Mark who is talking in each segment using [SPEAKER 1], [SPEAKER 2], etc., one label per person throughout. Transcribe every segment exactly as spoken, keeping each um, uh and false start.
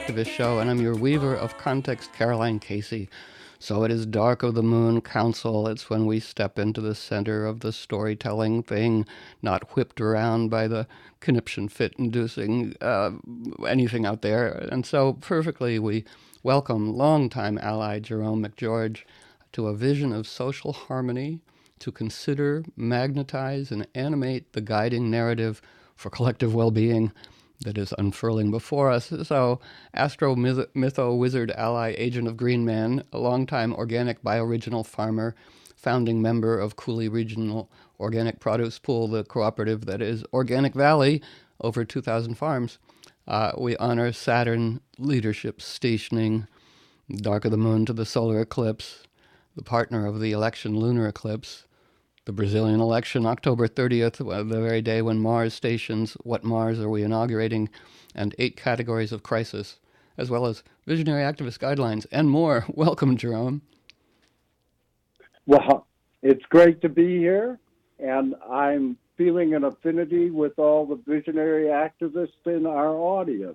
[SPEAKER 1] Activist Show, and I'm your weaver of context, Caroline Casey. So it is Dark of the Moon Council. It's when we step into the center of the storytelling thing, not whipped around by the conniption fit-inducing uh, anything out there. And so perfectly we welcome longtime ally Jerome McGeorge to a vision of social harmony, to consider, magnetize, and animate the guiding narrative for collective well-being that is unfurling before us. So, Astro Mytho Wizard Ally Agent of Green Man, a longtime organic bioregional farmer, founding member of Cooley Regional Organic Produce Pool, the cooperative that is Organic Valley, over two thousand farms. Uh, we honor Saturn leadership stationing, Dark of the Moon to the solar eclipse, the partner of the election lunar eclipse, the Brazilian election, October thirtieth, the very day when Mars stations, what Mars are we inaugurating, and eight categories of crisis, as well as visionary activist guidelines and more. Welcome, Jerome.
[SPEAKER 2] Well, it's great to be here, and I'm feeling an affinity with all the visionary activists in our audience.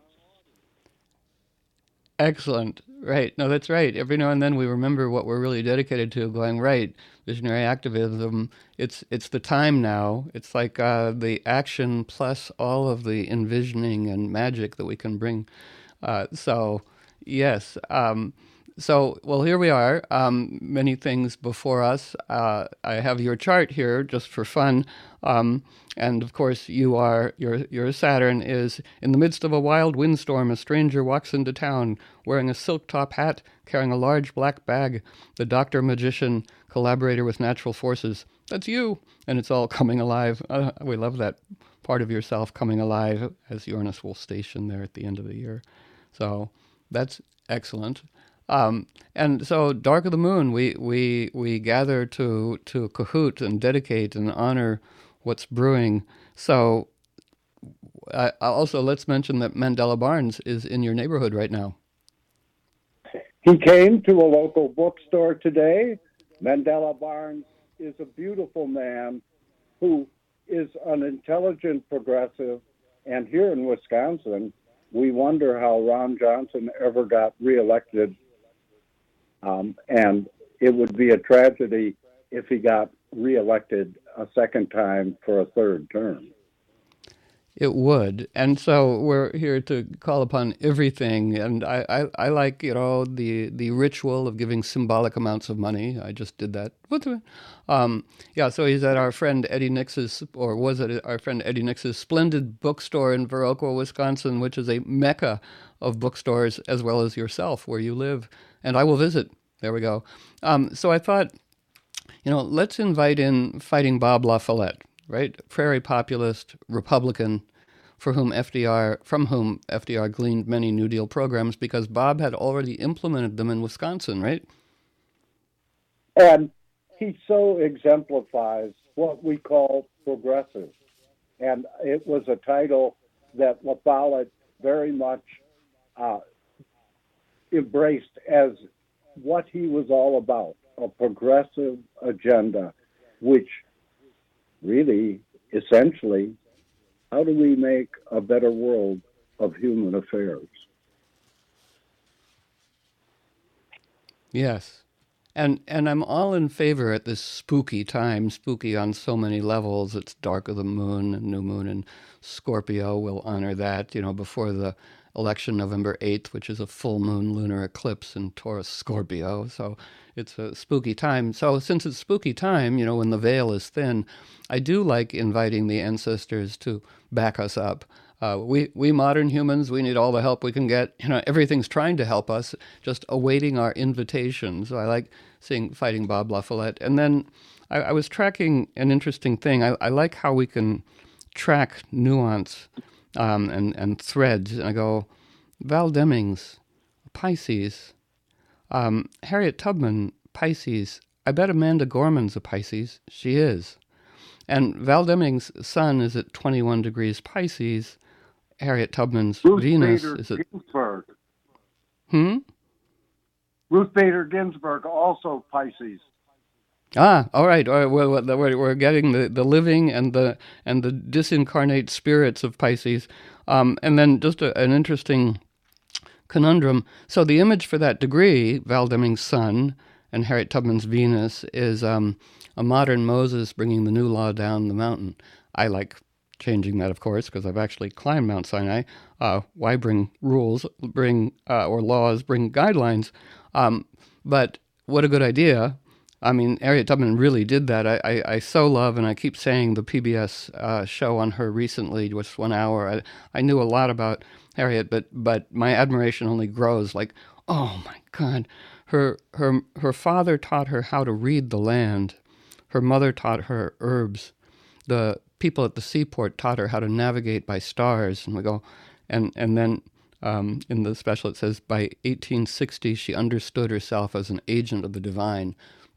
[SPEAKER 1] Excellent. Right. No, that's right. Every now and then we remember what we're really dedicated to, going, right, visionary activism, it's it's the time now. It's like uh, the action plus all of the envisioning and magic that we can bring. Uh, so, yes. Um, so, well, here we are. Um, many things before us. Uh, I have your chart here just for fun. Um, and of course, you are, your your Saturn is in the midst of a wild windstorm. A stranger walks into town wearing a silk top hat, carrying a large black bag. The doctor, magician, collaborator with natural forces. That's you. And it's all coming alive. Uh, we love that part of yourself coming alive as Uranus will station there at the end of the year. So that's excellent. Um, and so, Dark of the Moon, we we we gather to to cahoot and dedicate and honor what's brewing. So, uh, also let's mention that Mandela Barnes is in your neighborhood right now.
[SPEAKER 2] He came to a local bookstore today. Mandela Barnes is a beautiful man who is an intelligent progressive. And here in Wisconsin, we wonder how Ron Johnson ever got reelected. Um, and it would be a tragedy if he got reelected a second time for a third term.
[SPEAKER 1] It would. And so we're here to call upon everything. And I, I, I like, you know, the, the ritual of giving symbolic amounts of money. I just did that. Um, yeah, so he's at our friend Eddie Nix's, or was at our friend Eddie Nix's splendid bookstore in Viroqua, Wisconsin, which is a mecca of bookstores, as well as yourself, where you live. And I will visit. There we go. Um, so I thought, you know, let's invite in Fighting Bob La Follette, right? Prairie populist, Republican, for whom F D R, from whom F D R gleaned many New Deal programs because Bob had already implemented them in Wisconsin, right?
[SPEAKER 2] And he so exemplifies what we call progressive. And it was a title that La Follette very much uh, embraced as what he was all about, a progressive agenda, which really, essentially, how do we make a better world of human affairs?
[SPEAKER 1] Yes. And and I'm all in favor at this spooky time, spooky on so many levels. It's Dark of the Moon, new moon in Scorpio. We'll honor that, you know, before the election November eighth, which is a full moon lunar eclipse in Taurus Scorpio. So it's a spooky time. So since it's spooky time, you know, when the veil is thin, I do like inviting the ancestors to back us up. Uh, we, we modern humans, we need all the help we can get. You know, everything's trying to help us, just awaiting our invitation. So I like seeing Fighting Bob La Follette. And then I, I was tracking an interesting thing. I, I like how we can track nuance um, and, and threads. And I go, Val Demings, Pisces. Um, Harriet Tubman, Pisces. I bet Amanda Gorman's a Pisces. She is. And Val Demings' sun is at twenty-one degrees Pisces. Harriet Tubman's
[SPEAKER 2] Ruth
[SPEAKER 1] Venus
[SPEAKER 2] Bader
[SPEAKER 1] is at...
[SPEAKER 2] Ginsburg.
[SPEAKER 1] Hmm?
[SPEAKER 2] Ruth Bader Ginsburg, also Pisces.
[SPEAKER 1] Ah, all right. All right. We're, we're, we're getting the, the living and the and the disincarnate spirits of Pisces. Um, and then just a, an interesting conundrum. So the image for that degree, Val Deming's Sun and Harriet Tubman's Venus, is um, a modern Moses bringing the new law down the mountain. I like changing that, of course, because I've actually climbed Mount Sinai. Uh, why bring rules, bring uh, or laws, bring guidelines? Um, but what a good idea. I mean, Harriet Tubman really did that. I, I, I so love, and I keep saying the P B S uh, show on her recently, just one hour. I, I knew a lot about Harriet, but but my admiration only grows. Like, oh my God, her her her father taught her how to read the land. Her mother taught her herbs. The people at the seaport taught her how to navigate by stars. And we go, and and then um, in the special it says by eighteen sixty she understood herself as an agent of the divine.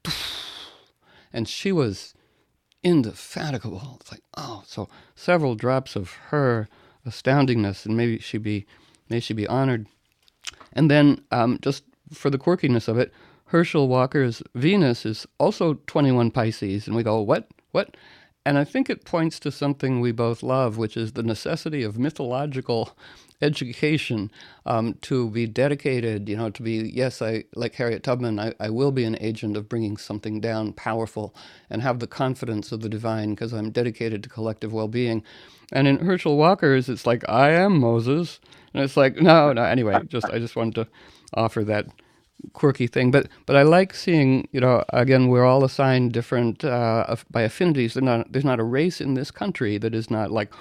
[SPEAKER 1] And she was indefatigable. It's like, oh, so several drops of her astoundingness, and maybe she be, may she be honored. And then, um, just for the quirkiness of it, Herschel Walker's Venus is also twenty-one Pisces, and we go, what, what? And I think it points to something we both love, which is the necessity of mythological education, um, to be dedicated, you know, to be, yes, I, like Harriet Tubman, I, I will be an agent of bringing something down powerful and have the confidence of the divine because I'm dedicated to collective well-being. And in Herschel Walker's, it's like, I am Moses. And it's like, no, no, anyway, just I just wanted to offer that quirky thing. But but I like seeing, you know, again, we're all assigned different, uh, by affinities. There's not, there's not a race in this country that is not like,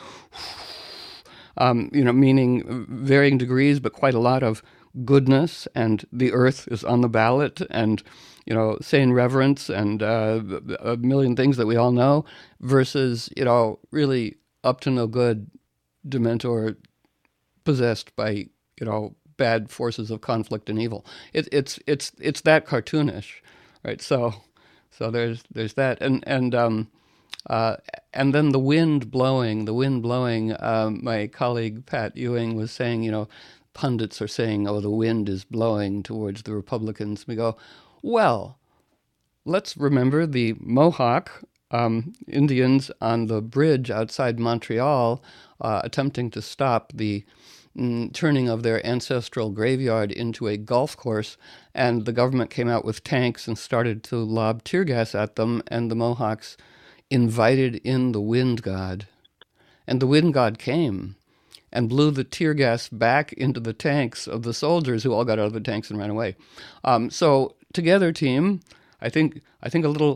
[SPEAKER 1] Um, you know, meaning varying degrees, but quite a lot of goodness, and the earth is on the ballot, and, you know, sane reverence, and uh, a million things that we all know, versus, you know, really up to no good, dementor, possessed by, you know, bad forces of conflict and evil. It, it's it's it's that cartoonish, right? So so there's there's that, and and um, Uh, and then the wind blowing, the wind blowing, um, my colleague Pat Ewing was saying, you know, pundits are saying, oh, the wind is blowing towards the Republicans. We go, well, let's remember the Mohawk um, Indians on the bridge outside Montreal uh, attempting to stop the mm, turning of their ancestral graveyard into a golf course, and the government came out with tanks and started to lob tear gas at them, and the Mohawks invited in the wind god. And the wind god came and blew the tear gas back into the tanks of the soldiers, who all got out of the tanks and ran away. Um, so together, team, I think I think a little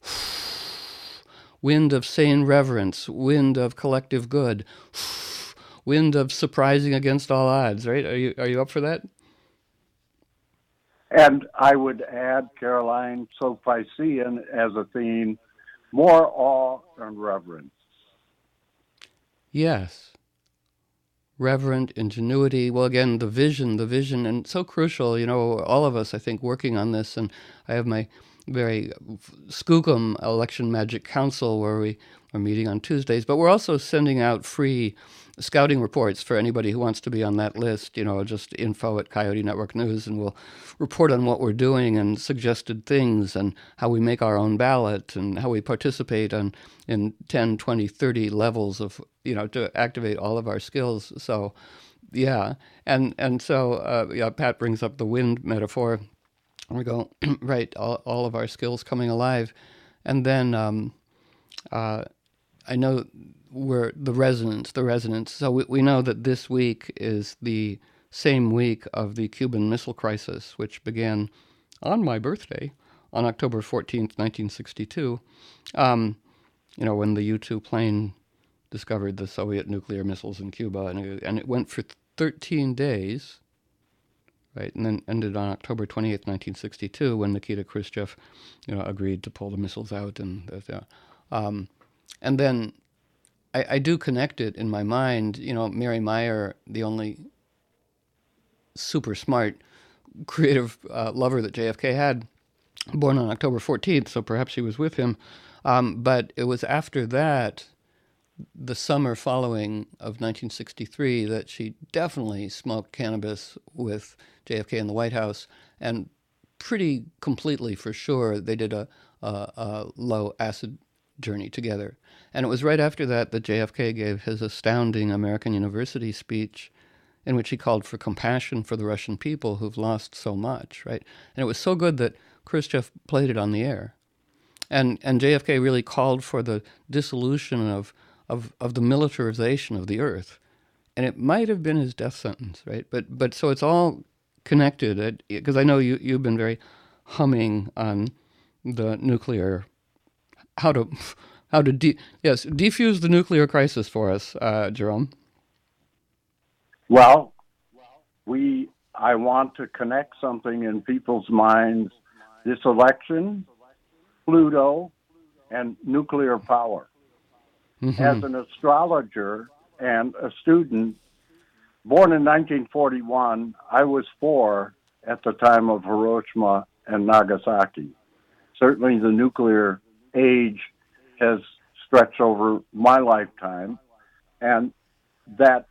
[SPEAKER 1] wind of sane reverence, wind of collective good, wind of surprising against all odds, right? Are you are you up for that?
[SPEAKER 2] And I would add, Caroline, so Piscean as a theme, more awe and reverence.
[SPEAKER 1] Yes. Reverent ingenuity. Well, again, the vision, the vision, and so crucial, you know, all of us, I think, working on this. And I have my very skookum Election Magic Council where we are meeting on Tuesdays, but we're also sending out free scouting reports for anybody who wants to be on that list, you know, just info at Coyote Network News, and we'll report on what we're doing and suggested things and how we make our own ballot and how we participate on in ten, twenty, thirty levels of, you know, to activate all of our skills. So, yeah. And, and so, uh, yeah, Pat brings up the wind metaphor. And we go, right, all, all of our skills coming alive. And then um, uh, I know we're the resonance, the resonance. So we, we know that this week is the same week of the Cuban Missile Crisis, which began on my birthday, on October fourteenth, nineteen sixty-two, um, you know, when the U two plane discovered the Soviet nuclear missiles in Cuba. And it, and it went for thirteen days, right, and then ended on October twenty-eighth, nineteen sixty-two, when Nikita Khrushchev, you know, agreed to pull the missiles out. And, uh, um, and then I, I do connect it in my mind. You know, Mary Meyer, the only super smart, creative uh, lover that J F K had, born on October fourteenth, so perhaps she was with him. Um, but it was after that, the summer following of nineteen sixty-three, that she definitely smoked cannabis with J F K in the White House, and pretty completely, for sure, they did a, a, a low acid journey together. And it was right after that that J F K gave his astounding American University speech in which he called for compassion for the Russian people who've lost so much, right? And it was so good that Khrushchev played it on the air. And and J F K really called for the dissolution of, of, of the militarization of the earth. And it might have been his death sentence, right? But but so it's all connected, because I know you, you've been very humming on the nuclear, how to, how to de- yes, defuse the nuclear crisis for us, uh, Jerome.
[SPEAKER 2] Well, we I want to connect something in people's minds. This election, Pluto, and nuclear power. Mm-hmm. As an astrologer and a student, born in nineteen forty-one, I was four at the time of Hiroshima and Nagasaki. Certainly the nuclear age has stretched over my lifetime, and that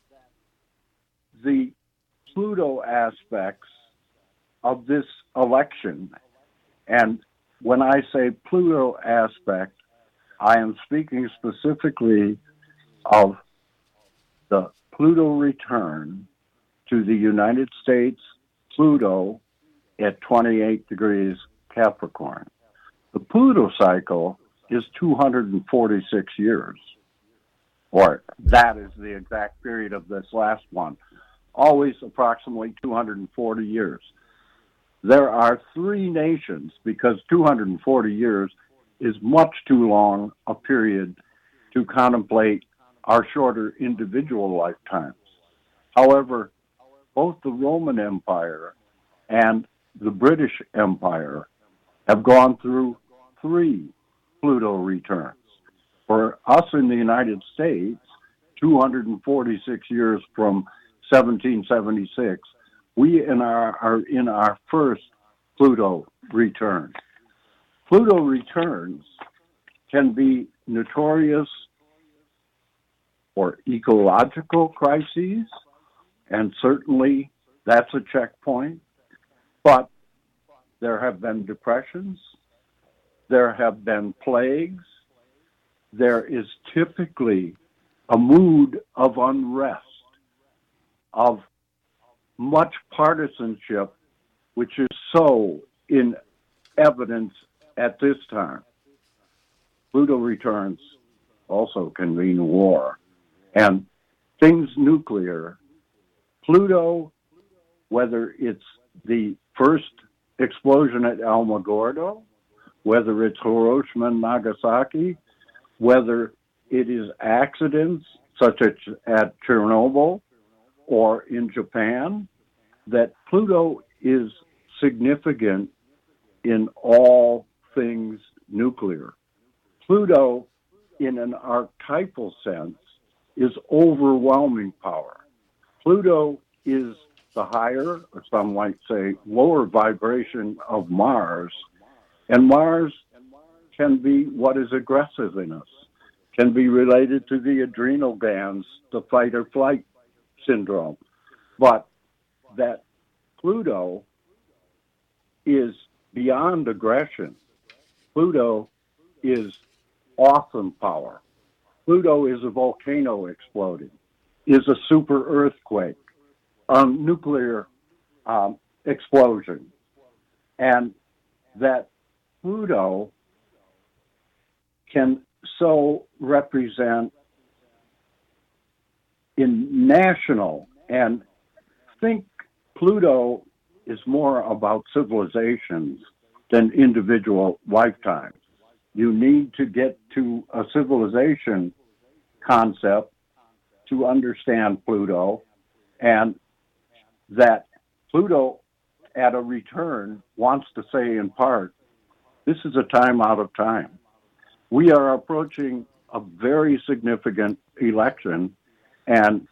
[SPEAKER 2] the Pluto aspects of this election, and when I say Pluto aspect, I am speaking specifically of the Pluto return to the United States, Pluto at twenty-eight degrees Capricorn. The Pluto cycle is two hundred forty-six years, or that is the exact period of this last one, always approximately two hundred forty years. There are three nations, because two hundred forty years is much too long a period to contemplate our shorter individual lifetimes. However, both the Roman Empire and the British Empire have gone through three Pluto returns. For us in the United States, two hundred forty-six years from seventeen seventy-six, we in our, are in our first Pluto return. Pluto returns can be notorious for ecological crises, and certainly that's a checkpoint. But there have been depressions, there have been plagues, there is typically a mood of unrest, of much partisanship, which is so in evidence at this time. Pluto returns also can mean war. And things nuclear, Pluto, whether it's the first explosion at Alamogordo, whether it's Hiroshima and Nagasaki, whether it is accidents such as at Chernobyl or in Japan, that Pluto is significant in all things nuclear. Pluto, in an archetypal sense, is overwhelming power. Pluto is the higher, or some might say lower vibration of Mars, and Mars can be what is aggressive in us, can be related to the adrenal glands, the fight or flight syndrome. But that Pluto is beyond aggression. Pluto is awesome power. Pluto is a volcano exploding, is a super earthquake, a nuclear um, explosion. And that Pluto can so represent in national, and think Pluto is more about civilizations than individual lifetimes. You need to get to a civilization concept to understand Pluto, and that Pluto at a return wants to say in part, this is a time out of time. We are approaching a very significant election, and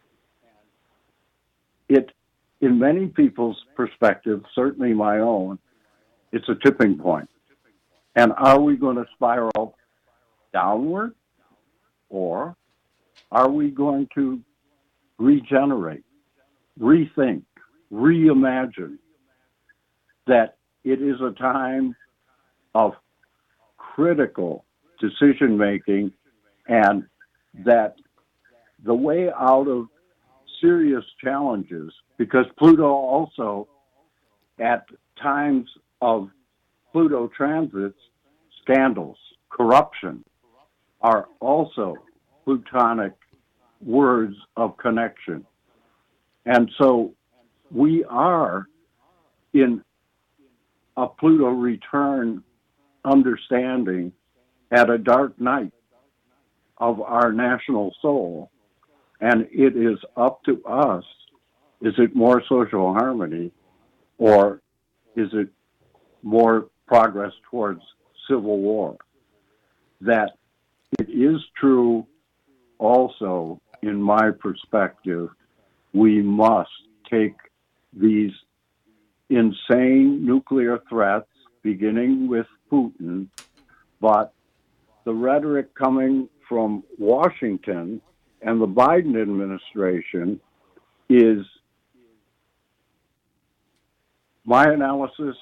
[SPEAKER 2] it, in many people's perspective, certainly my own, it's a tipping point. And are we going to spiral downward, or are we going to regenerate, rethink, reimagine that it is a time of critical decision making, and that the way out of serious challenges because Pluto also, at times of Pluto transits, scandals, corruption are also Plutonic words of connection. And so we are in a Pluto return understanding at a dark night of our national soul. And it is up to us, is it more social harmony or is it more progress towards civil war? That it is true also, in my perspective, we must take these insane nuclear threats, beginning with Putin, but the rhetoric coming from Washington and the Biden administration is, my analysis,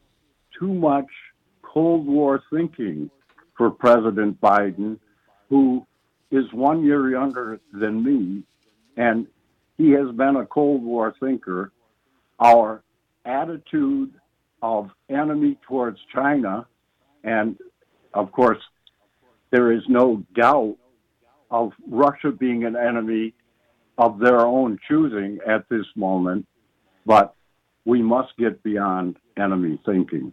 [SPEAKER 2] too much Cold War thinking for President Biden, who is one year younger than me, and he has been a Cold War thinker. Our attitude of enemy towards China, and of course, there is no doubt of Russia being an enemy of their own choosing at this moment, but we must get beyond enemy thinking.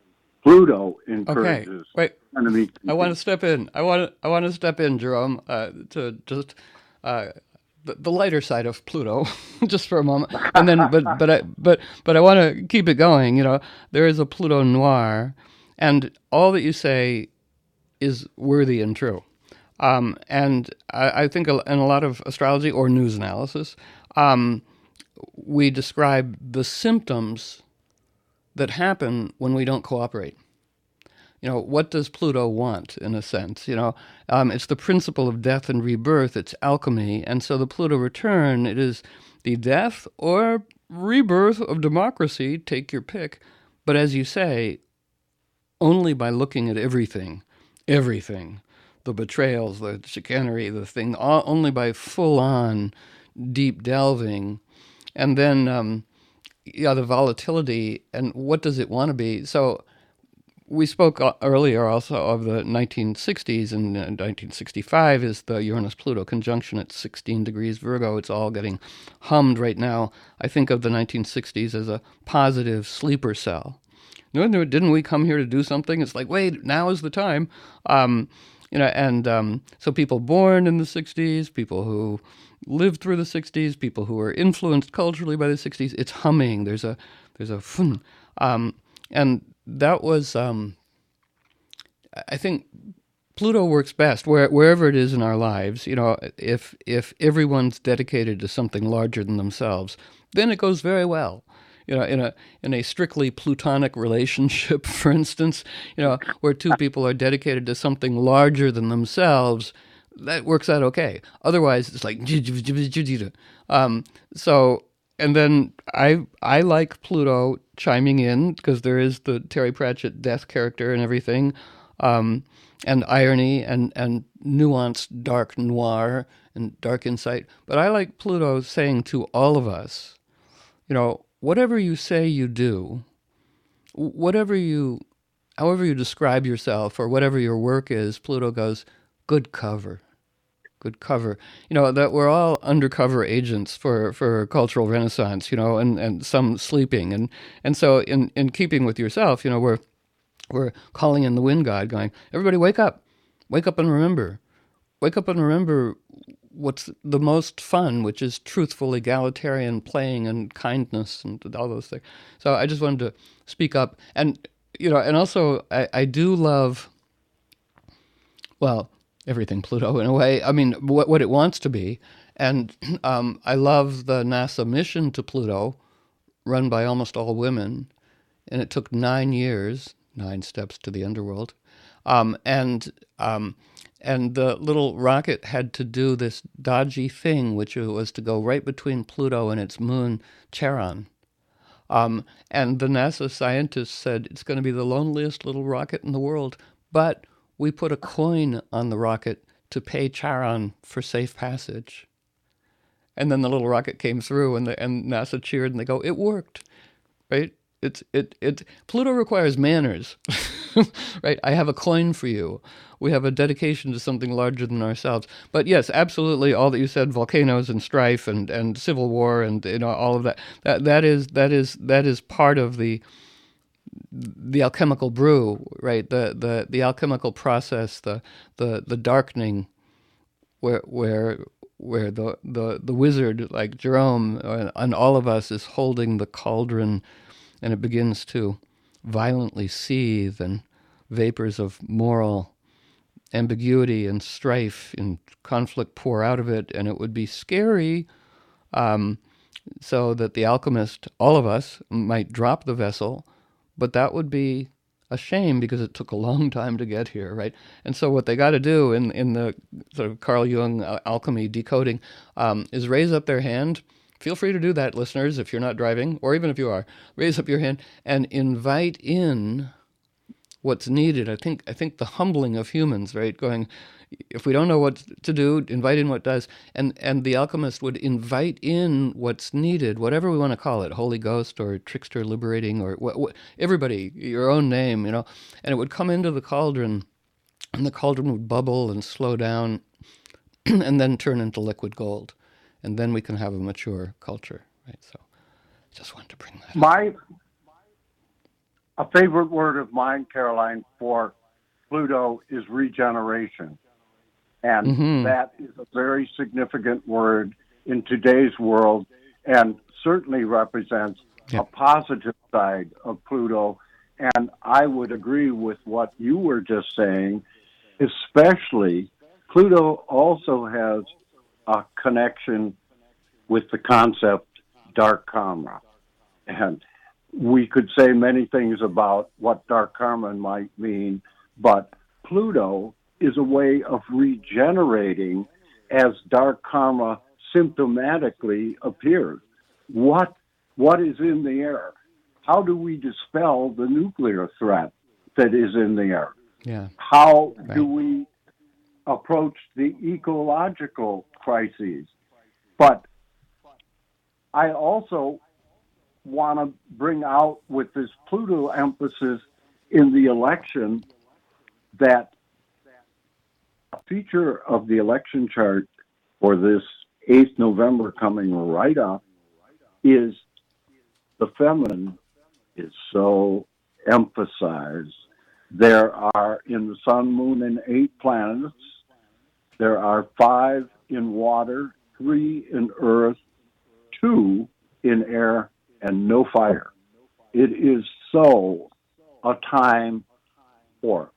[SPEAKER 2] Pluto encourages
[SPEAKER 1] okay. Wait.
[SPEAKER 2] enemy thinking.
[SPEAKER 1] I want to step in. I want to. I want to step in, Jerome, uh, to just uh, the, the lighter side of Pluto, just for a moment, and then. But but I but but I want to keep it going. You know, there is a Pluto noir, and all that you say is worthy and true. Um, and I, I think in a lot of astrology or news analysis, um, we describe the symptoms that happen when we don't cooperate. You know, what does Pluto want, in a sense? You know, um, it's the principle of death and rebirth. It's alchemy. And so the Pluto return, it is the death or rebirth of democracy, take your pick. But as you say, only by looking at everything, everything, the betrayals, the chicanery, the thing, all, only by full-on deep delving. And then, um, yeah, the volatility, and what does it want to be? So we spoke earlier also of the nineteen sixties, and nineteen sixty-five is the Uranus-Pluto conjunction at sixteen degrees Virgo. It's all getting hummed right now. I think of the nineteen sixties as a positive sleeper cell. No, no, didn't we come here to do something? It's like, wait, now is the time. Um, you know, and um, so people born in the sixties, people who lived through the sixties, people who were influenced culturally by the sixties, it's humming. There's a, there's a, fun. Um, and that was, um, I think Pluto works best where, wherever it is in our lives. You know, if, if everyone's dedicated to something larger than themselves, then it goes very well. You know, in a in a strictly Plutonic relationship, for instance, you know, where two people are dedicated to something larger than themselves, that works out okay. Otherwise, it's like, um, so, and then I I like Pluto chiming in because there is the Terry Pratchett death character and everything, um, and irony and, and nuanced dark noir and dark insight. But I like Pluto saying to all of us, you know, whatever you say you do, whatever you, however you describe yourself or whatever your work is, Pluto goes, good cover. Good cover. You know, that we're all undercover agents for, for cultural renaissance, you know, and, and some sleeping. And, and so in, in keeping with yourself, you know, we're, we're calling in the wind god going, everybody wake up, wake up and remember, wake up and remember what's the most fun, which is truthful, egalitarian playing and kindness and all those things. So I just wanted to speak up. And, you know, and also I, I do love, well, everything Pluto in a way. I mean, what, what it wants to be. And um, I love the NASA mission to Pluto, run by almost all women. And it took nine years, nine steps to the underworld. Um, and um, and the little rocket had to do this dodgy thing, which was to go right between Pluto and its moon, Charon. Um, and the NASA scientists said, it's going to be the loneliest little rocket in the world, but we put a coin on the rocket to pay Charon for safe passage. And then the little rocket came through, and the, and NASA cheered, and they go, "It worked," right? It's it it Pluto requires manners, right? I have a coin for you. We have a dedication to something larger than ourselves. But yes, absolutely, all that you said, volcanoes and strife and, and civil war and you know all of that. That that is that is that is part of the the alchemical brew, right? The the the alchemical process, the the the darkening, where where where the the the wizard like Jerome uh, and all of us is holding the cauldron, and it begins to violently seethe, and vapors of moral ambiguity and strife and conflict pour out of it, and it would be scary, um, so that the alchemist, all of us, might drop the vessel, but that would be a shame because it took a long time to get here, right? And so what they got to do in, in the sort of Carl Jung uh, alchemy decoding um, is raise up their hand. Feel free to do that, listeners, if you're not driving, or even if you are. Raise up your hand and invite in what's needed. I think I think the humbling of humans, right? Going, if we don't know what to do, invite in what does. And and the alchemist would invite in what's needed, whatever we want to call it, Holy Ghost or trickster liberating or what, what, everybody, your own name, you know. And it would come into the cauldron, and the cauldron would bubble and slow down and then turn into liquid gold. And then we can have a mature culture, right? So just wanted to bring that up.
[SPEAKER 2] My A favorite word of mine, Caroline, for Pluto is regeneration. And mm-hmm. that is a very significant word in today's world and certainly represents yeah. a positive side of Pluto. And I would agree with what you were just saying, especially Pluto also has a connection with the concept dark karma. And we could say many things about what dark karma might mean, but Pluto is a way of regenerating as dark karma symptomatically appears. What what is in the air? How do we dispel the nuclear threat that is in the air?
[SPEAKER 1] Yeah.
[SPEAKER 2] How
[SPEAKER 1] right.
[SPEAKER 2] do we approach the ecological crises? But I also want to bring out with this Pluto emphasis in the election that a feature of the election chart for this eighth of November coming right up is the feminine is so emphasized. There are in the sun, moon, and eight planets. There are five in water, three in earth, two in air, and no fire. It is so a time for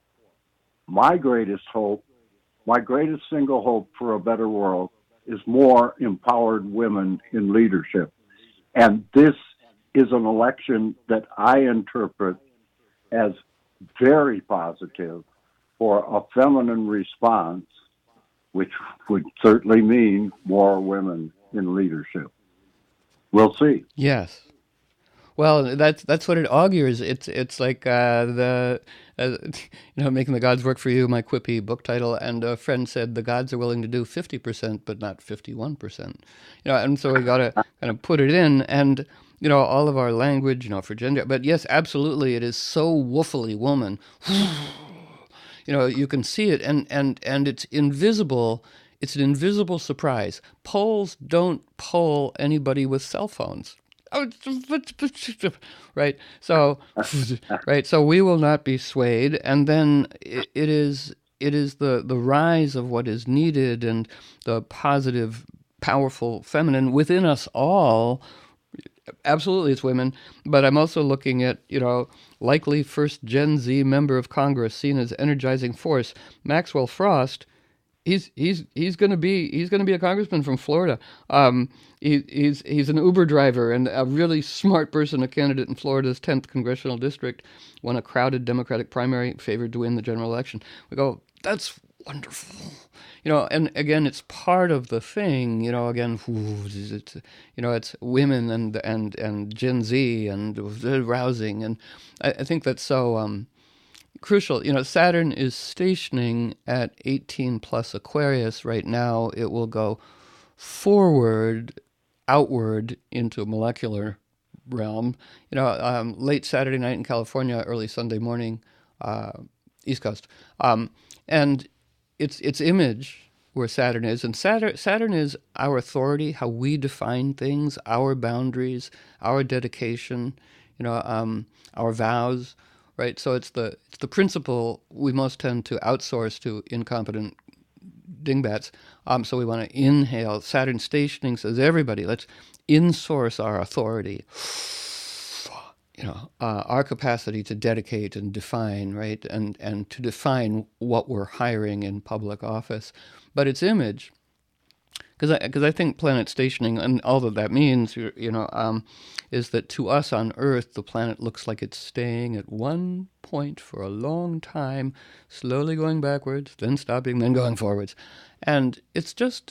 [SPEAKER 2] my greatest hope, my greatest single hope for a better world is more empowered women in leadership. And this is an election that I interpret as very positive for a feminine response, which would certainly mean more women in leadership. We'll see.
[SPEAKER 1] Yes. Well, that's that's what it augurs. It's it's like uh, the uh, you know making the gods work for you. My quippy book title. And a friend said the gods are willing to do fifty percent, but not fifty-one percent. You know, and so we got to kind of put it in, and you know all of our language, you know, for gender. But yes, absolutely, it is so woefully woman. You know, you can see it, and and and it's invisible. It's an invisible surprise. Polls don't poll anybody with cell phones. Right. So, right. So we will not be swayed. And then it, it is it is the, the rise of what is needed and the positive, powerful feminine within us all. Absolutely, it's women. But I'm also looking at, you know, likely first Gen Z member of Congress seen as energizing force, Maxwell Frost. He's he's he's going to be he's going to be a congressman from Florida. Um, he, he's he's an Uber driver and a really smart person, a candidate in Florida's tenth congressional district, won a crowded Democratic primary, favored to win the general election. We go, that's wonderful, you know. And again, it's part of the thing, you know. Again, it's you know, it's women and and and Gen Z and rousing, and I, I think that's so. Um, Crucial. You know, Saturn is stationing at eighteen plus Aquarius right now. It will go forward, outward into a molecular realm. You know, um, late Saturday night in California, early Sunday morning, uh, East Coast, um, and its its image where Saturn is, and Saturn Saturn is our authority, how we define things, our boundaries, our dedication, you know, um, our vows, right? So it's the it's the principle we most tend to outsource to incompetent dingbats. Um, so we want to inhale. Saturn stationing says, everybody, let's insource our authority. You know, uh, our capacity to dedicate and define, right, and and to define what we're hiring in public office. But its image, because I because I think planet stationing and all that that means, you, you know, um, is that to us on Earth, the planet looks like it's staying at one point for a long time, slowly going backwards, then stopping, then going forwards, and it's just,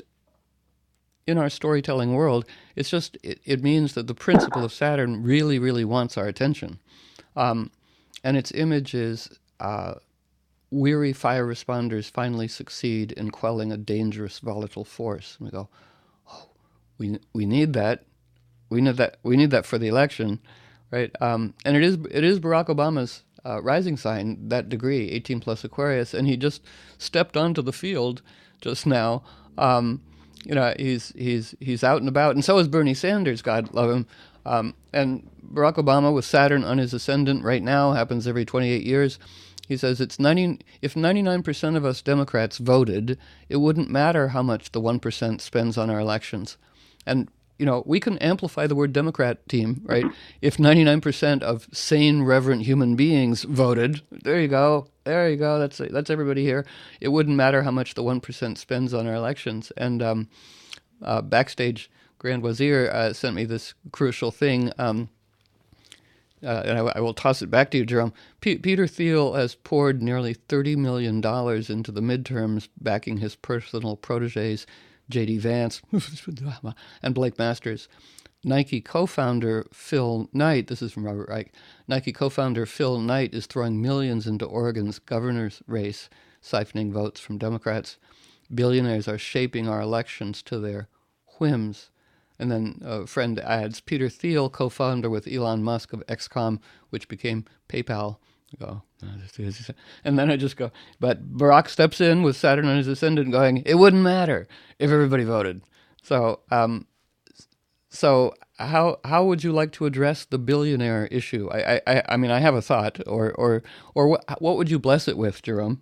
[SPEAKER 1] in our storytelling world, it's just it, it means that the principle of Saturn really, really wants our attention, um, and its image is uh, weary fire responders finally succeed in quelling a dangerous volatile force. And we go, oh, we we need that, we need that, we need that for the election, right? Um, and it is it is Barack Obama's uh, rising sign, that degree, eighteen plus Aquarius, and he just stepped onto the field just now. Um, You know, he's he's he's out and about, and so is Bernie Sanders, God love him. Um, and Barack Obama, with Saturn on his ascendant right now, happens every twenty-eight years. He says it's ninety. If ninety-nine percent of us Democrats voted, it wouldn't matter how much the one percent spends on our elections. And you know, we can amplify the word Democrat, team, right? If ninety-nine percent of sane, reverent human beings voted, there you go, there you go, that's that's everybody here. It wouldn't matter how much the one percent spends on our elections. And um, uh, backstage, Grand Wazir uh, sent me this crucial thing, um, uh, and I, I will toss it back to you, Jerome. P- Peter Thiel has poured nearly thirty million dollars into the midterms, backing his personal proteges, J D Vance and Blake Masters. Nike co-founder Phil Knight, this is from Robert Reich, Nike co-founder Phil Knight is throwing millions into Oregon's governor's race, siphoning votes from Democrats. Billionaires are shaping our elections to their whims. And then a friend adds, Peter Thiel, co-founder with Elon Musk of X COM, which became PayPal. I go, and then I just go, but Barack steps in with Saturn on his ascendant going, it wouldn't matter if everybody voted. So, um, so how how would you like to address the billionaire issue? I I, I mean, I have a thought, or or or what what would you bless it with, Jerome?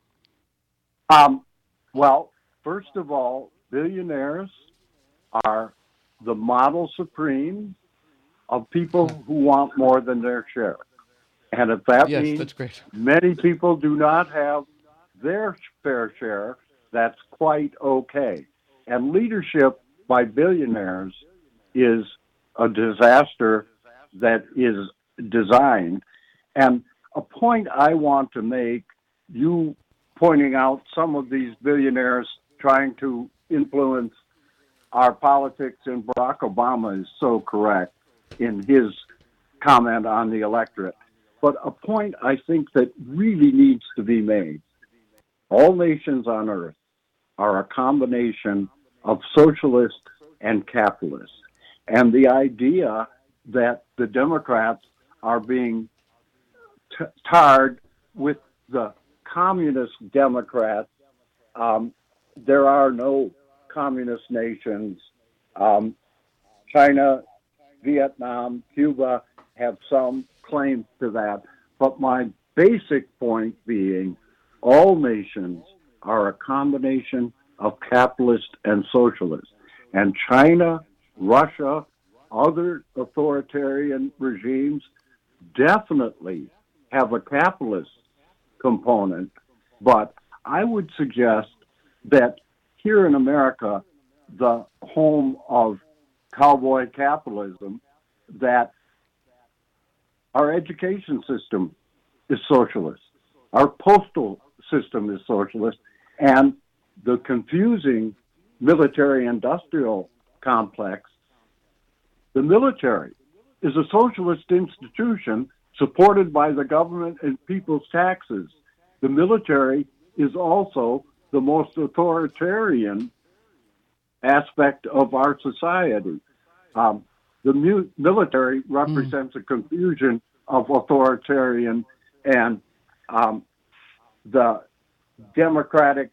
[SPEAKER 2] Um, well, first of all, billionaires are the model supreme of people who want more than their share. And if that
[SPEAKER 1] yes,
[SPEAKER 2] means
[SPEAKER 1] that's great.
[SPEAKER 2] many people do not have their fair share, that's quite okay. And leadership by billionaires is a disaster that is designed. And a point I want to make, you pointing out some of these billionaires trying to influence our politics, and Barack Obama is so correct in his comment on the electorate. But a point I think that really needs to be made. All nations on earth are a combination of socialist and capitalist. And the idea that the Democrats are being t- tarred with the communist Democrats, um, there are no communist nations. Um, China, Vietnam, Cuba have some claims to that. But my basic point being, all nations are a combination of capitalist and socialist. And China, Russia, other authoritarian regimes definitely have a capitalist component. But I would suggest that here in America, the home of cowboy capitalism, that our education system is socialist. Our postal system is socialist. And the confusing military-industrial complex, the military is a socialist institution supported by the government and people's taxes. The military is also the most authoritarian aspect of our society. Um, the mu- military
[SPEAKER 1] Mm.
[SPEAKER 2] represents a confusion of authoritarian and um, the democratic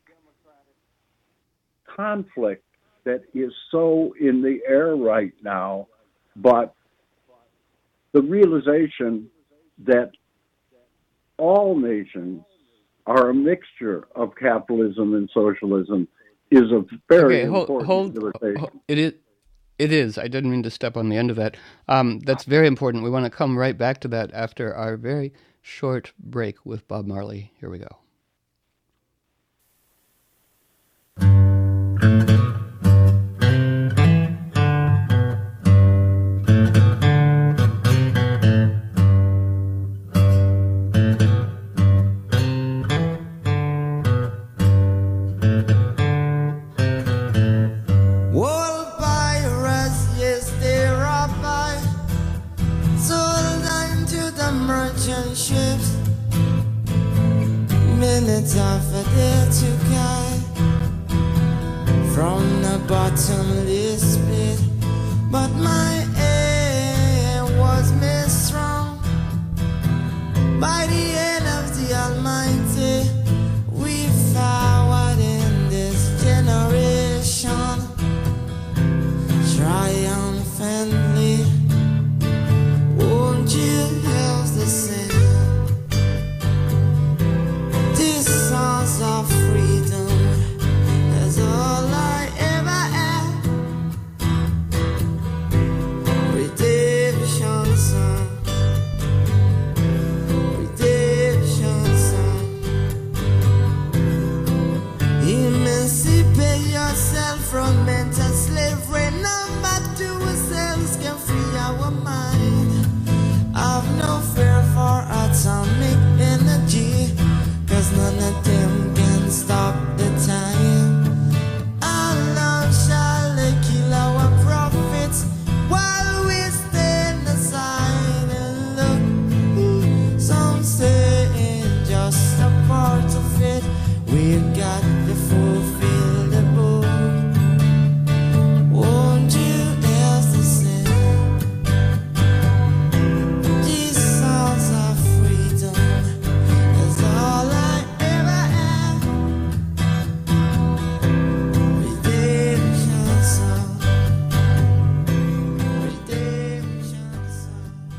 [SPEAKER 2] conflict that is so in the air right now, but the realization that all nations are a mixture of capitalism and socialism is a very
[SPEAKER 1] Okay, hold,
[SPEAKER 2] important
[SPEAKER 1] hold,
[SPEAKER 2] realization.
[SPEAKER 1] hold it is. It is. I didn't mean to step on the end of that. Um, that's very important. We want to come right back to that after our very short break with Bob Marley. Here we go.
[SPEAKER 3] World pirates, yes, they robbed by, sold into the merchant ships. Minutes after they took I from the bottomless pit, but my aim was made strong by the hand of the Almighty. We forward in this generation triumphantly. Won't you help the sing these songs of freedom? That's all I ever had. Redemption song, redemption song. Emancipate yourself from mental slavery. None but ourselves can free our mind. I've no fear for atomic energy, cause none of them can stop the time. Our love shall kill our prophets while we stand aside and look. Some say it's just a part of it. We've got to fulfill the book. Won't you else to sing these songs of freedom? That's all I ever had. Redemption song, redemption song.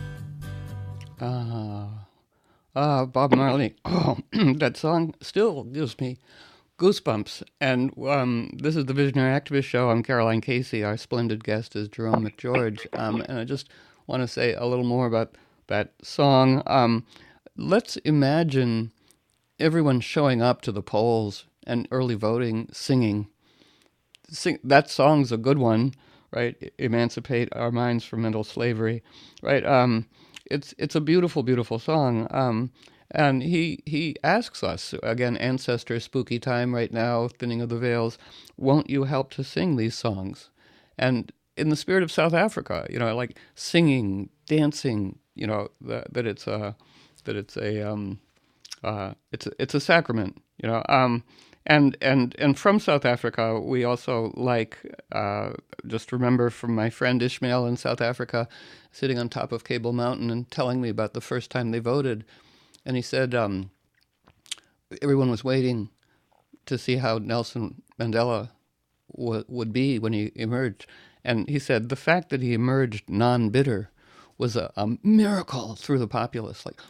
[SPEAKER 1] Ah, ah, Bob Marley. Oh, that song still gives me goosebumps. And um, this is the Visionary Activist Show. I'm Caroline Casey. Our splendid guest is Jerome McGeorge. Um, and I just want to say a little more about that song. Um, let's imagine everyone showing up to the polls and early voting singing. Sing, that song's a good one, right? E- Emancipate our minds from mental slavery, right? Um, it's it's a beautiful, beautiful song. Um, and he he asks us again, ancestor, spooky time right now, thinning of the veils. Won't you help to sing these songs? And in the spirit of South Africa, you know, like singing, dancing, you know, that, that it's a that it's a um, uh, it's a, it's a sacrament, you know. Um, and and and from South Africa, we also like uh, just remember from my friend Ishmael in South Africa, sitting on top of Cable Mountain and telling me about the first time they voted, and he said um, everyone was waiting to see how Nelson Mandela w- would be when he emerged, and he said the fact that he emerged non-bitter was a, a miracle through the populace, like.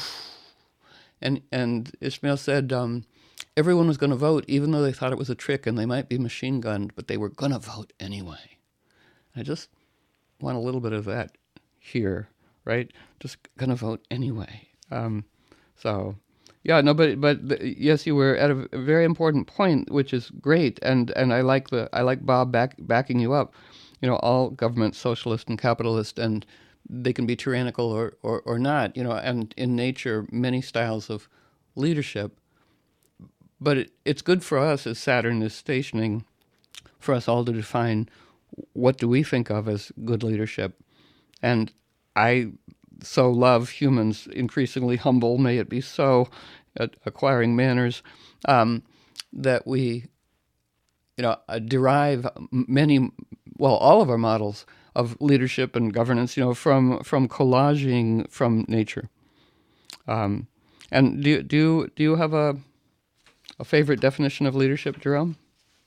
[SPEAKER 1] And and Ishmael said um, everyone was going to vote, even though they thought it was a trick and they might be machine gunned, but they were going to vote anyway. I just want a little bit of that here, right? Just going to vote anyway. Um, so, yeah, no, but but the, yes, you were at a, a very important point, which is great, and and I like the I like Bob back backing you up. You know, all governments, socialist and capitalist, and they can be tyrannical or, or, or not, you know, and in nature, many styles of leadership. But it, it's good for us as Saturn is stationing, for us all to define what do we think of as good leadership. And I so love humans, increasingly humble, may it be so, at acquiring manners, um, that we you know, uh, derive many, well, all of our models of leadership and governance, you know, from from collaging from nature. Um, and do do you, do you have a a favorite definition of leadership, Jerome?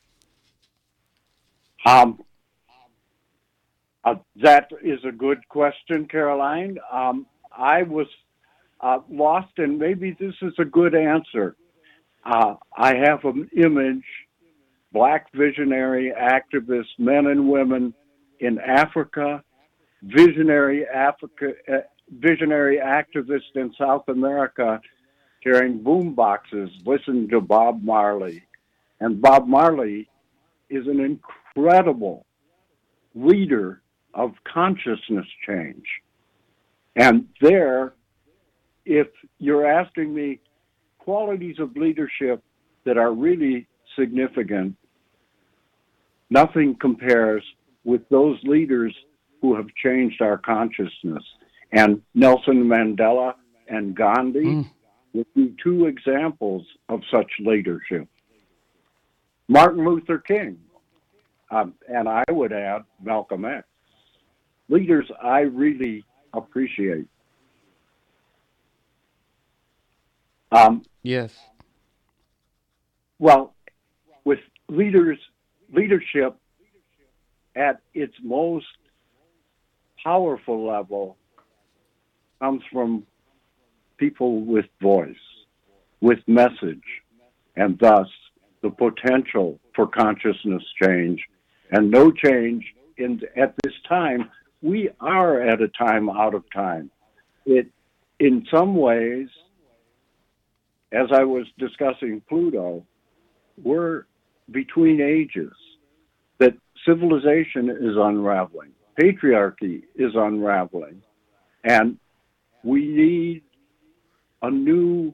[SPEAKER 2] Um, uh, that is a good question, Caroline. Um, I was uh, lost, and maybe this is a good answer. Uh, I have an image, Black visionary activists, men and women in Africa, visionary Africa, uh, visionary activists in South America carrying boom boxes, listening to Bob Marley. And Bob Marley is an incredible leader of consciousness change. And there, if you're asking me qualities of leadership that are really significant, nothing compares with those leaders who have changed our consciousness. And Nelson Mandela and Gandhi mm. would be two examples of such leadership. Martin Luther King, um, and I would add Malcolm X. Leaders I really appreciate. Um,
[SPEAKER 1] yes.
[SPEAKER 2] Well, with leaders, leadership at its most powerful level comes from people with voice, with message, and thus the potential for consciousness change. And no change in at this time. We are at a time out of time. It, in some ways, as I was discussing Pluto, we're between ages, that civilization is unraveling, patriarchy is unraveling, and we need a new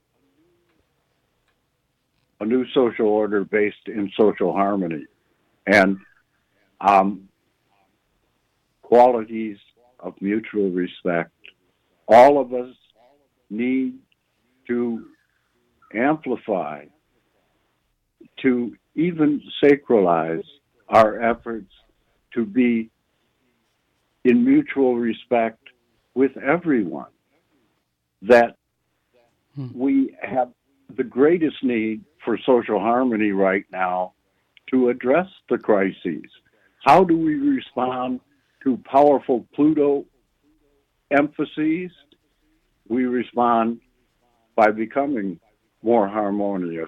[SPEAKER 2] a new social order based in social harmony and um, qualities of mutual respect. All of us need to amplify, to even sacralize our efforts to be in mutual respect with everyone. That hmm. we have the greatest need for social harmony right now to address the crises. How do we respond to powerful Pluto emphases? We respond by becoming more harmonious,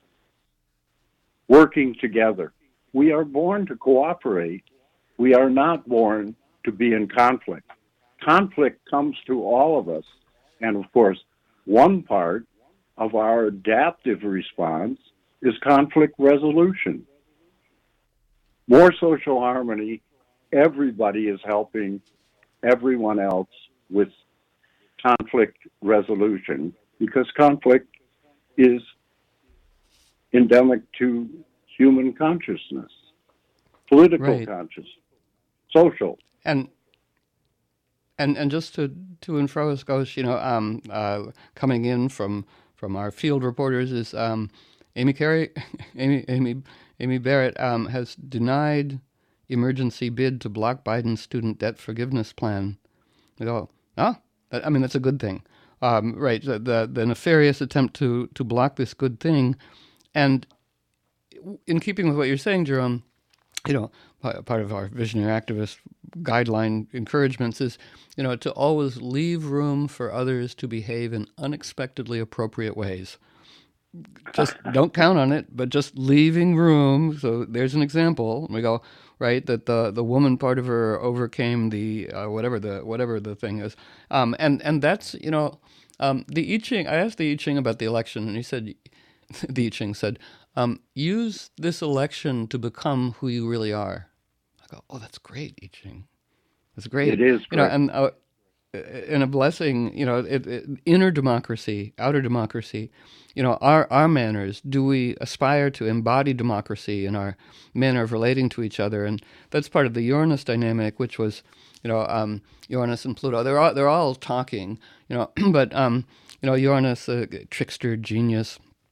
[SPEAKER 2] working together. We are born to cooperate. We are not born to be in conflict. Conflict comes to all of us. And of course, one part of our adaptive response is conflict resolution. More social harmony, everybody is helping everyone else with conflict resolution because conflict is endemic to human consciousness, political right. consciousness, social.
[SPEAKER 1] And and and just to to and fro as goes, you know, um, uh, coming in from from our field reporters is um, Amy Carey, Amy Amy Amy Barrett um, has denied emergency bid to block Biden's student debt forgiveness plan. We go, ah, I mean that's a good thing, um, right? The, the the nefarious attempt to to block this good thing, and in keeping with what you're saying, Jerome, you know, part of our visionary activist guideline encouragements is, you know, to always leave room for others to behave in unexpectedly appropriate ways. Just don't count on it, but just leaving room. So there's an example. We go, right, that the, the woman part of her overcame the uh, whatever the whatever the thing is, um, and and that's you know, um, the I Ching. I asked the I Ching about the election, and he said, the I Ching said, um, use this election to become who you really are. I go, oh, that's great, I Ching. That's great.
[SPEAKER 2] It is great.
[SPEAKER 1] You know, and uh, and a blessing. You know, it, it, inner democracy, outer democracy. You know, our our manners. Do we aspire to embody democracy in our manner of relating to each other? And that's part of the Uranus dynamic, which was, you know, um, Uranus and Pluto. They're all they're all talking. You know, but um, you know, Uranus, a trickster genius,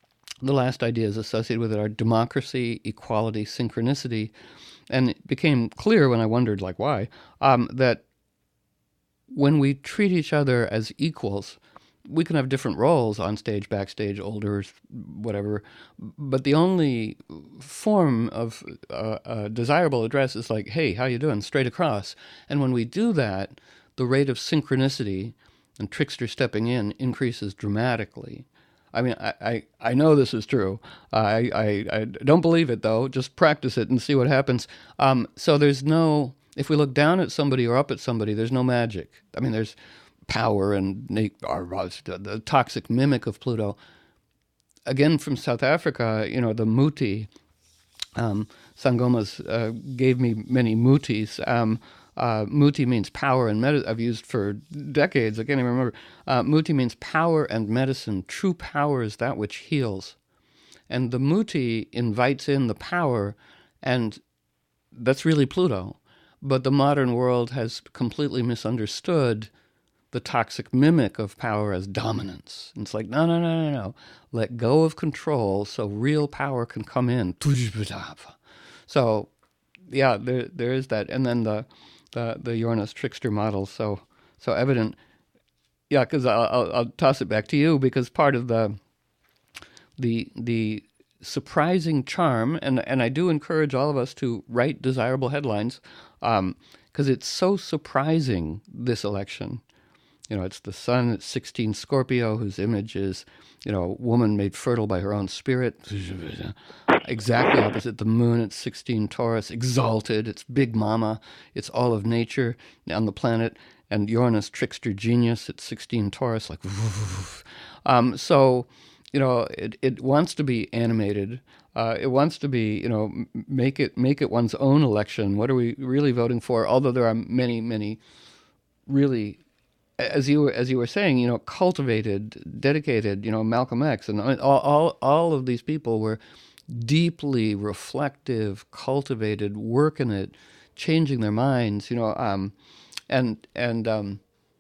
[SPEAKER 1] the last ideas associated with it are democracy, equality, synchronicity. And it became clear when I wondered, like, why, um, that when we treat each other as equals, we can have different roles on stage, backstage, older, whatever, but the only form of uh, uh, desirable address is like, hey, how you doing? Straight across. And when we do that, the rate of synchronicity and trickster stepping in increases dramatically. I mean, I, I, I know this is true. I, I, I don't believe it, though. Just practice it and see what happens. Um, so there's no, if we look down at somebody or up at somebody, there's no magic. I mean, there's power and or, or, the toxic mimic of Pluto. Again, from South Africa, you know, the muti, um, Sangomas uh, gave me many mutis. Um, Uh, muti means power and medicine. I've used for decades. I can't even remember. Uh, muti means power and medicine. True power is that which heals. And the muti invites in the power, and that's really Pluto. But the modern world has completely misunderstood the toxic mimic of power as dominance. And it's like, no, no, no, no, no. Let go of control so real power can come in. So, yeah, there there is that. And then the the, the Uranus trickster model, so so evident. Yeah, because I'll, I'll, I'll toss it back to you, because part of the the the surprising charm, and, and I do encourage all of us to write desirable headlines, because um, it's so surprising, this election. You know, it's the sun at sixteen Scorpio, whose image is, you know, woman made fertile by her own spirit. Exactly opposite the moon at sixteen Taurus, exalted. It's big mama. It's all of nature on the planet. And Uranus, trickster genius at sixteen Taurus, like, um, so, you know, it, it wants to be animated. Uh, it wants to be, you know, make it make it one's own election. What are we really voting for? Although there are many, many really, as you were, as you were saying, you know, cultivated, dedicated, you know, Malcolm X, and all, all, all of these people were deeply reflective, cultivated, working it, changing their minds, you know, um, and and um,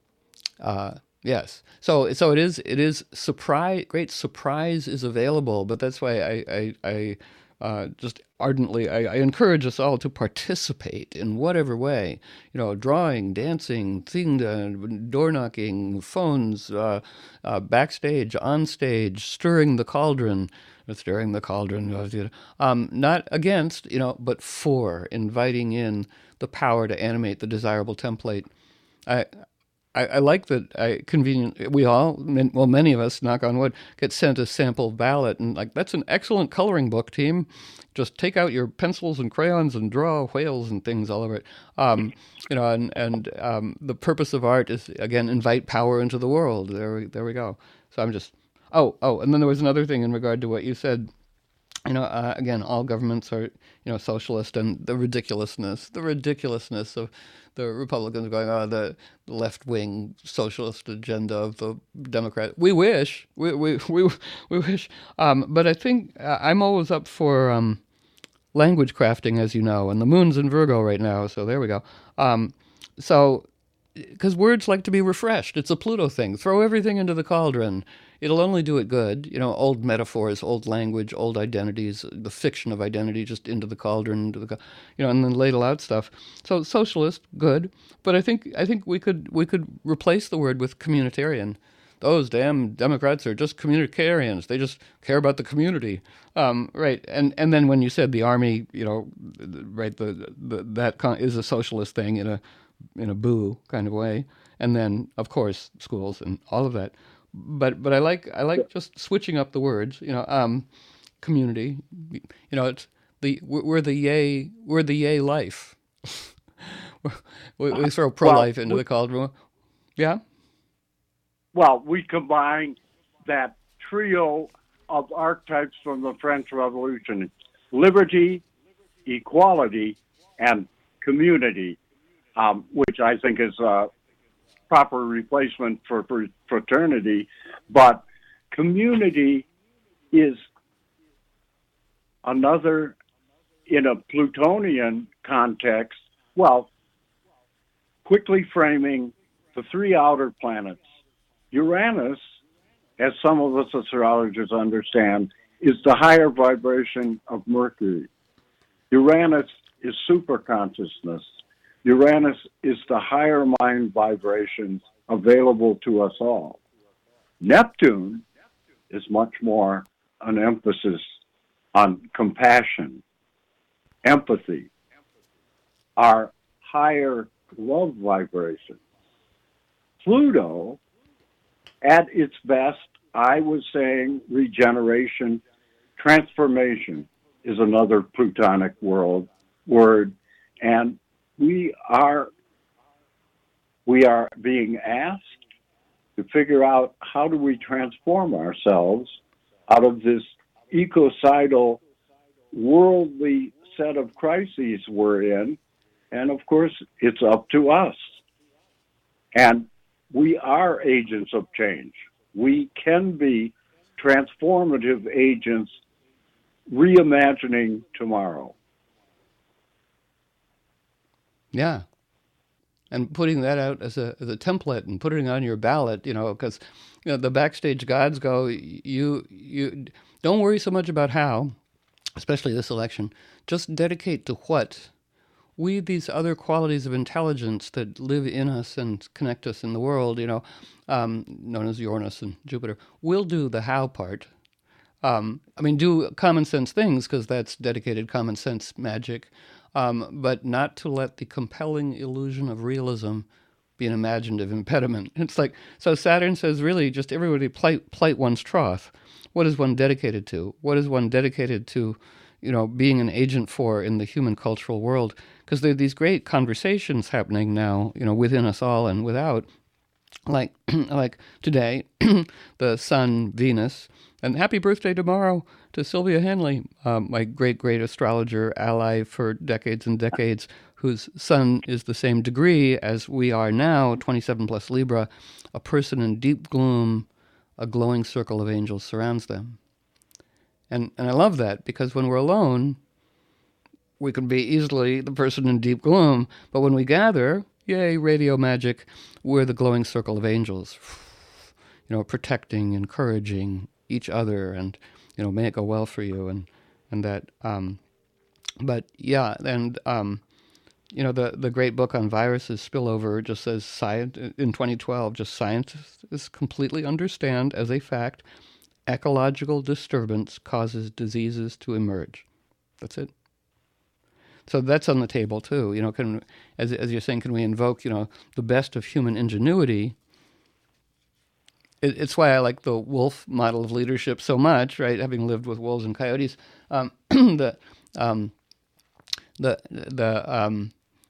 [SPEAKER 1] uh, yes, so so it is it is surprise. Great surprise is available, but that's why I I, I uh, just ardently I, I encourage us all to participate in whatever way, you know, drawing, dancing, thing, uh, door knocking, phones, uh, uh, backstage, on stage, stirring the cauldron. Stirring the cauldron, um, not against, you know, but for inviting in the power to animate the desirable template. I, I, I like that. I convenient. We all, well, many of us, knock on wood, get sent a sample ballot, and like that's an excellent coloring book, team. Just take out your pencils and crayons and draw whales and things all over it. Um, you know, and and um, the purpose of art is, again, invite power into the world. There, we, there we go. So I'm just. Oh, oh, and then there was another thing in regard to what you said. You know, uh, again, all governments are, you know, socialist, and the ridiculousness, the ridiculousness of the Republicans going, oh, the left-wing socialist agenda of the Democrat. We wish, we we we, we wish, um, but I think uh, I'm always up for um, language crafting, as you know, and the moon's in Virgo right now, so there we go. Um, so, because words like to be refreshed. It's a Pluto thing. Throw everything into the cauldron. It'll only do it good. You know, old metaphors, old language, old identities, the fiction of identity, just into the cauldron, into the, you know, and then ladle out stuff. So socialist, good, but I think I think we could we could replace the word with communitarian. Those damn Democrats are just communitarians. They just care about the community, um, right? And and then when you said the army, you know, right, the, the that con- is a socialist thing in a in a boo kind of way, and then of course schools and all of that. But but I like I like just switching up the words, you know. Um, community, you know, it's the we're the yay we're the yay life. we, we throw pro life well, into we, the cauldron. Yeah.
[SPEAKER 2] Well, we combine that trio of archetypes from the French Revolution: liberty, equality, and community, um, which I think is a proper replacement for, for fraternity. But community is another, in a Plutonian context, well, quickly framing the three outer planets. Uranus, as some of us astrologers understand, is the higher vibration of Mercury. Uranus is superconsciousness. Uranus is the higher mind vibrations available to us all. Neptune is much more an emphasis on compassion, empathy, our higher love vibration. Pluto, at its best, I was saying regeneration, transformation is another Plutonic world word, and we are we are being asked to figure out how do we transform ourselves out of this ecocidal, worldly set of crises we're in, and of course, it's up to us. And we are agents of change. We can be transformative agents reimagining tomorrow.
[SPEAKER 1] Yeah. And putting that out as a as a template and putting it on your ballot, you know, because you know the backstage gods go, you you don't worry so much about how, especially this election. Just dedicate to what. We, these other qualities of intelligence that live in us and connect us in the world, you know, um, known as Uranus and Jupiter, will do the how part. Um, I mean, do common sense things because that's dedicated common sense magic, um, but not to let the compelling illusion of realism be an imaginative impediment. It's like, so Saturn says, really, just everybody plight, plight one's troth. What is one dedicated to? What is one dedicated to, you know, being an agent for in the human cultural world? Because there are these great conversations happening now, you know, within us all and without, like like today, the Sun, Venus, and happy birthday tomorrow to Sylvia Hanley, um, my great, great astrologer ally for decades and decades, whose Sun is the same degree as we are now, twenty-seven plus Libra, a person in deep gloom, a glowing circle of angels surrounds them. And and I love that because when we're alone, we can be easily the person in deep gloom, but when we gather, yay, radio magic, we're the glowing circle of angels, you know, protecting, encouraging each other, and, you know, may it go well for you, and, and that, um, but yeah, and, um, you know, the, the great book on viruses, Spillover, just says, science, in twenty twelve, just scientists completely understand as a fact, ecological disturbance causes diseases to emerge. That's it. So that's on the table too. You know, can as as you're saying, can we invoke, you know, the best of human ingenuity? It, it's why I like the wolf model of leadership so much, right? Having lived with wolves and coyotes, um, the um, the the um,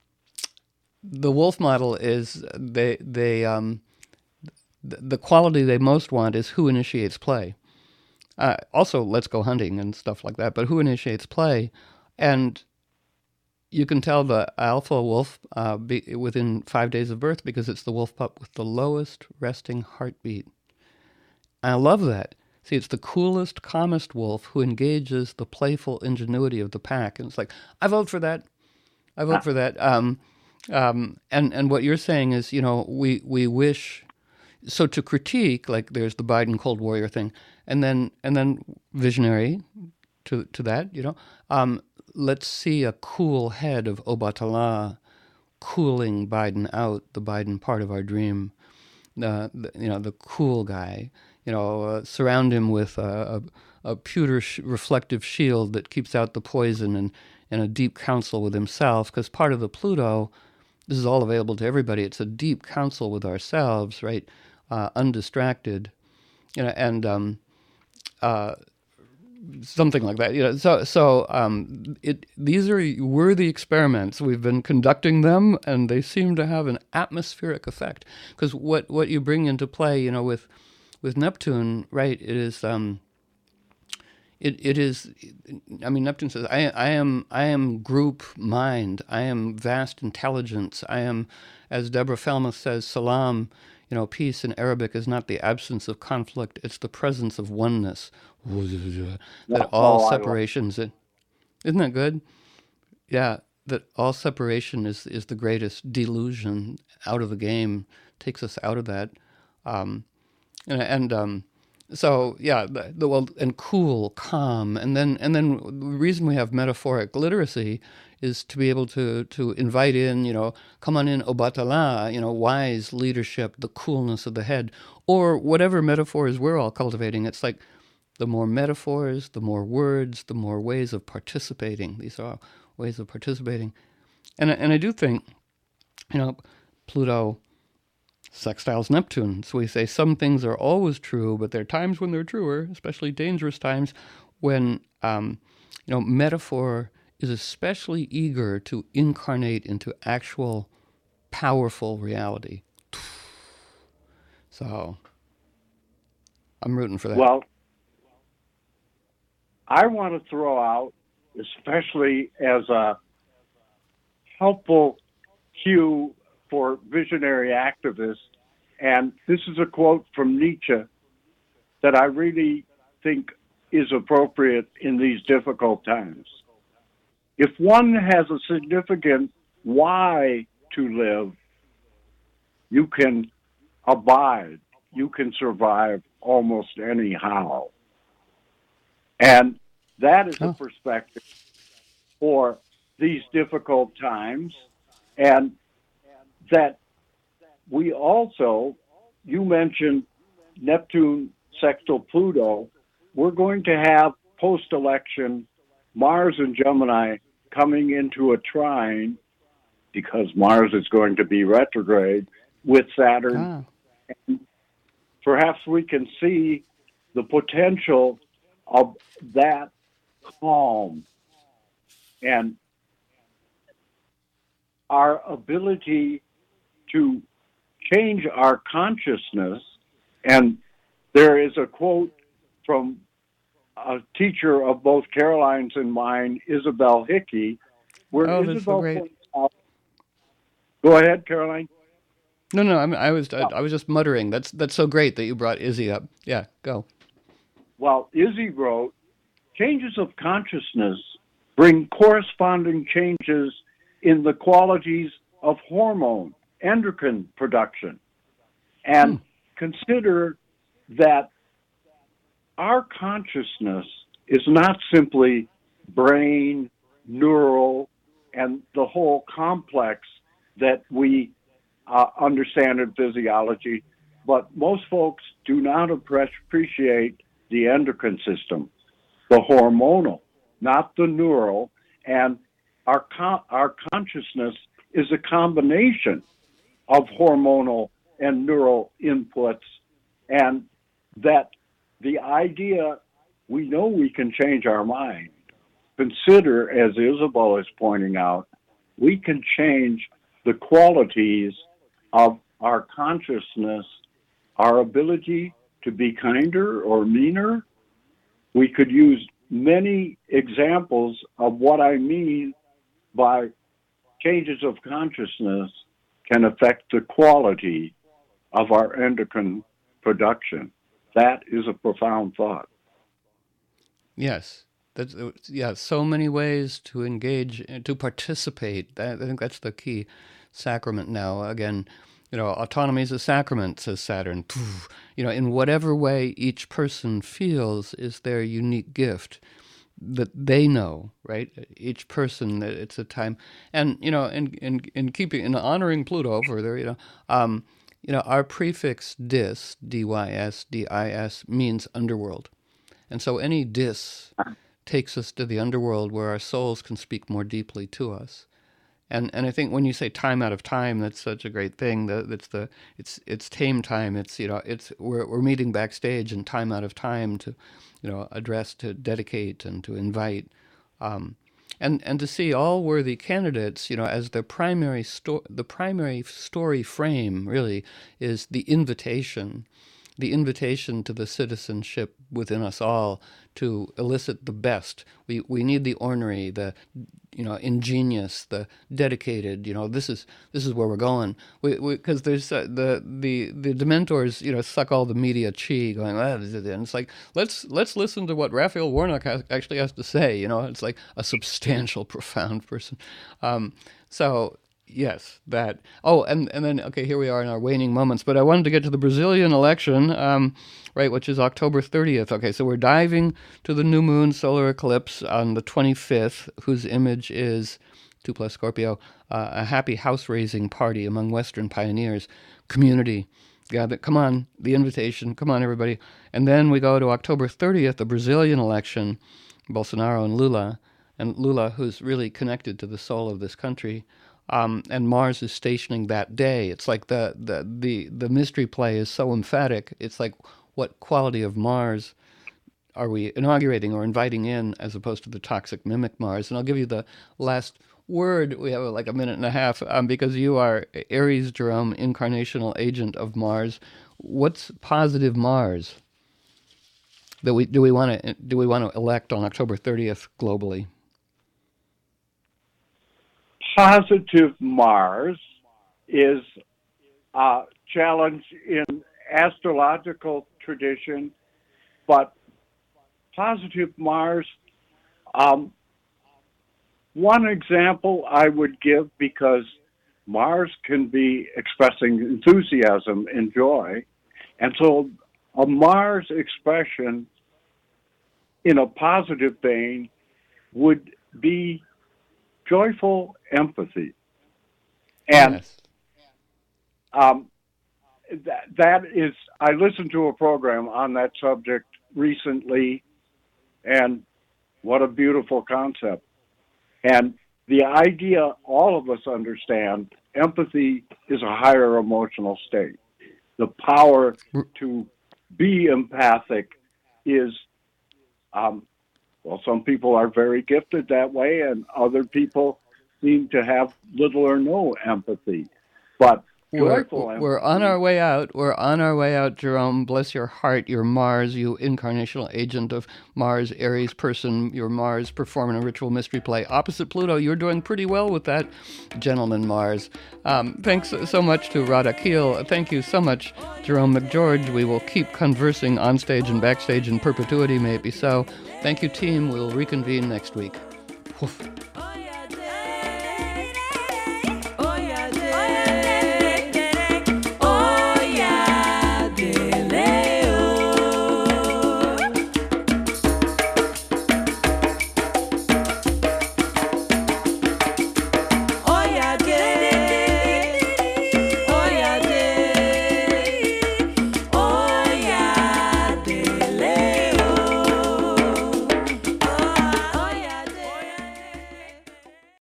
[SPEAKER 1] the wolf model is they they um, the, the quality they most want is who initiates play. Uh, also, let's go hunting and stuff like that. But who initiates play, and you can tell the alpha wolf uh, be, within five days of birth because it's the wolf pup with the lowest resting heartbeat. And I love that. See, it's the coolest, calmest wolf who engages the playful ingenuity of the pack. And it's like, I vote for that. I vote for that. Um, um, and, and what you're saying is, you know, we, we wish... So to critique, like there's the Biden Cold Warrior thing, and then and then visionary to to that, you know, um, let's see a cool head of Obatala cooling Biden out, the Biden part of our dream, uh, the, you know, the cool guy, you know, uh, surround him with a, a, a pewter sh- reflective shield that keeps out the poison, and, and a deep counsel with himself, because part of the Pluto, this is all available to everybody, it's a deep counsel with ourselves, right? Uh, undistracted, you know, and um, uh, something like that, you know. So, so um, it these are worthy experiments. We've been conducting them, and they seem to have an atmospheric effect. Because what, what you bring into play, you know, with with Neptune, right? It is um, it it is. I mean, Neptune says, I I am I am group mind. I am vast intelligence. I am, as Deborah Felmuth says, Salam. You know, peace in Arabic is not the absence of conflict, it's the presence of oneness. That all separations, isn't that good? Yeah, that all separation is, is the greatest delusion out of the game, takes us out of that. Um, and and um, So yeah, the, the well, and cool, calm, and then and then the reason we have metaphoric literacy is to be able to to invite in, you know, come on in, Obatala, you know, wise leadership, the coolness of the head, or whatever metaphors we're all cultivating. It's like the more metaphors, the more words, the more ways of participating. These are ways of participating, and and I do think, you know, Pluto sextiles Neptune. So we say some things are always true, but there are times when they're truer, especially dangerous times when, um, you know, metaphor is especially eager to incarnate into actual powerful reality. So I'm rooting for that.
[SPEAKER 2] Well, I want to throw out, especially as a helpful cue for visionary activists, and this is a quote from Nietzsche that I really think is appropriate in these difficult times. If one has a significant why to live, you can abide, you can survive almost anyhow. And that is a perspective for these difficult times. And that we also, you mentioned Neptune sextile Pluto, we're going to have post-election Mars and Gemini coming into a trine because Mars is going to be retrograde with Saturn.
[SPEAKER 1] Ah.
[SPEAKER 2] And perhaps we can see the potential of that calm and our ability to change our consciousness. And there is a quote from a teacher of both Caroline's and mine, Isabel Hickey, where
[SPEAKER 1] Oh, that's so
[SPEAKER 2] Isabel
[SPEAKER 1] great.
[SPEAKER 2] points out. Go ahead, Caroline.
[SPEAKER 1] No, no, I, mean, I was I, I was just muttering. That's that's so great that you brought Izzy up. Yeah, go.
[SPEAKER 2] Well, Izzy wrote, changes of consciousness bring corresponding changes in the qualities of hormone, endocrine production. And
[SPEAKER 1] Hmm.
[SPEAKER 2] consider that our consciousness is not simply brain, neural, and the whole complex that we uh, understand in physiology, but most folks do not appre- appreciate the endocrine system, the hormonal, not the neural, and our con- our consciousness is a combination of hormonal and neural inputs, and that the idea, we know we can change our mind. Consider, as Isabel is pointing out, we can change the qualities of our consciousness, our ability to be kinder or meaner. We could use many examples of what I mean by changes of consciousness can affect the quality of our endocrine production. That is a profound thought.
[SPEAKER 1] Yes. That's, yeah, so many ways to engage, to participate. That, I think that's the key sacrament now. Again, you know, autonomy is a sacrament, says Saturn. You know, in whatever way each person feels is their unique gift that they know, right? Each person, it's a time. And, you know, in, in, in keeping, in honoring Pluto further, you know, um, you know, our prefix dis, D Y S, D I S, means underworld. And so any dis takes us to the underworld where our souls can speak more deeply to us. And and I think when you say time out of time, that's such a great thing. That that's the it's it's tame time. It's you know it's we're we're meeting backstage and time out of time to, you know, address, to dedicate, and to invite, um, and and to see all worthy candidates, you know, as their primary sto- the primary story frame really is the invitation. The invitation to the citizenship within us all to elicit the best. We we need the ornery, the you know ingenious, the dedicated. You know this is this is where we're going. We because there's uh, the the the Dementors you know suck all the media chi, going ah, and it's like let's let's listen to what Raphael Warnock has, actually has to say. You know it's like a substantial, profound person. Um, so Yes, that. Oh, and, and then, okay, here we are in our waning moments, but I wanted to get to the Brazilian election, um, right, which is October thirtieth. Okay, so we're diving to the new moon solar eclipse on the twenty-fifth, whose image is, two plus Scorpio, uh, a happy house-raising party among Western pioneers, community. Gather, come on, the invitation, come on, everybody. And then we go to October thirtieth, the Brazilian election, Bolsonaro and Lula, and Lula, who's really connected to the soul of this country. Um, and Mars is stationing that day. It's like the, the, the, the mystery play is so emphatic. It's like, what quality of Mars are we inaugurating or inviting in as opposed to the toxic mimic Mars? And I'll give you the last word. We have like a minute and a half um, because you are Aries, Jerome, incarnational agent of Mars. What's positive Mars that we do we want to do we want to elect on October thirtieth globally?
[SPEAKER 2] Positive Mars is a challenge in astrological tradition, but positive Mars, um, one example I would give, because Mars can be expressing enthusiasm and joy, and so a Mars expression in a positive vein would be joyful empathy. And
[SPEAKER 1] Yes.
[SPEAKER 2] um, that, that is, I listened to a program on that subject recently, and what a beautiful concept. And the idea all of us understand, empathy is a higher emotional state. The power to be empathic is, um, well, some people are very gifted that way, and other people seem to have little or no empathy. But
[SPEAKER 1] We're,
[SPEAKER 2] joyful empathy,
[SPEAKER 1] we're on our way out. We're on our way out, Jerome. Bless your heart, your Mars, you incarnational agent of Mars, Aries person, your Mars performing a ritual mystery play. Opposite Pluto, you're doing pretty well with that, gentleman Mars. Um, thanks so much to Radha Keel. Thank you so much, Jerome McGeorge. We will keep conversing on stage and backstage in perpetuity, may it be so. Thank you, team. We'll reconvene next week. Woof.